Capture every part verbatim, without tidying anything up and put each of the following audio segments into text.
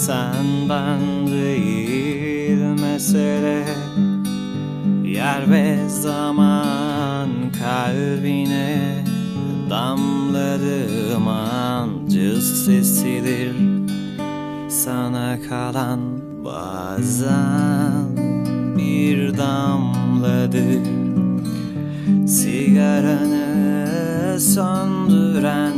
Sen ben değil mesele, yer ve zaman kalbine damladığım ancı sesidir. Sana kalan bazen bir damladır. Sigaranı söndüren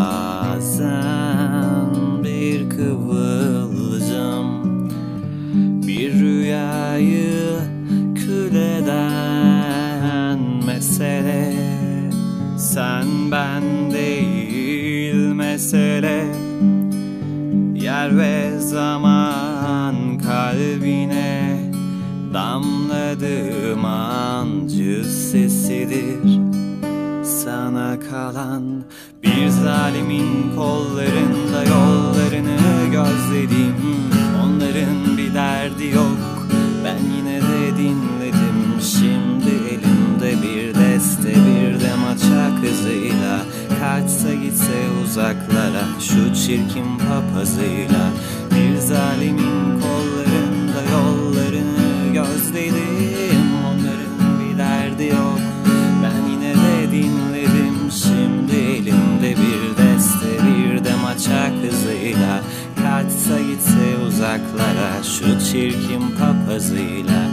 bazen bir kıvılcım, bir rüyayı kül eden mesele. Sen ben değil mesele, yer ve zaman kalbine damladığım ancı sesidir. Sana kalan bir zalimin kollarında yollarını gözledim. Onların bir derdi yok, ben yine de dinledim. Şimdi elimde bir deste, bir de maçak hızıyla, kaçsa gitse uzaklara şu çirkin papazıyla. Bir zalimin kollarında yollarını gözledim. Onların bir derdi yok, ben yine de dinledim. Şimdi elimde bir deste, bir de maçak hızıyla, kaçsa gitse uzaklara şu çirkin papazıyla.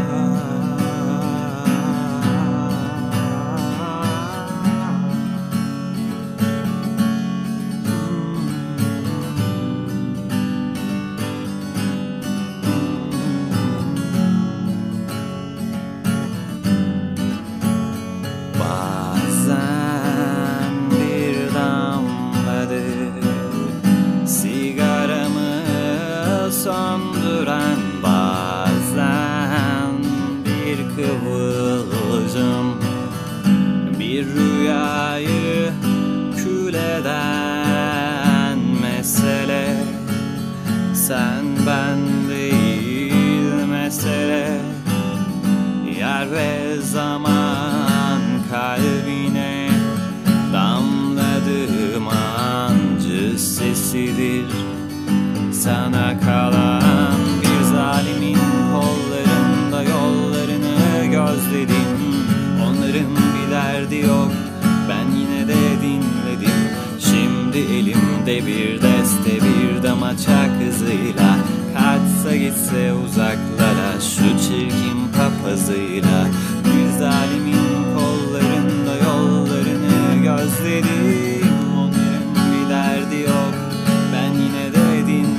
Söndüren bazen bir kıvılcım, bir rüyayı kül eden mesele. Sen ben değil mesele, yer ve zaman kalbine damladığım ancı sesidir. Sana kalan bir zalimin kollarında yollarını gözledim. Onların bir derdi yok, ben yine de dinledim. Şimdi elimde bir deste, bir de maçak hızıyla, kaçsa gitse uzaklara şu çirkin papazıyla. Bir zalimin kollarında yollarını gözledim. Onların bir derdi yok, ben yine de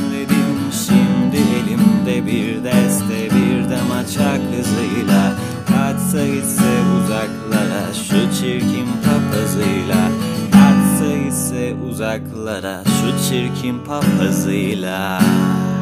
bir deste, bir de maçak hızıyla, kaçsa gitse uzaklara şu çirkin papazıyla. Kaçsa gitse uzaklara şu çirkin papazıyla.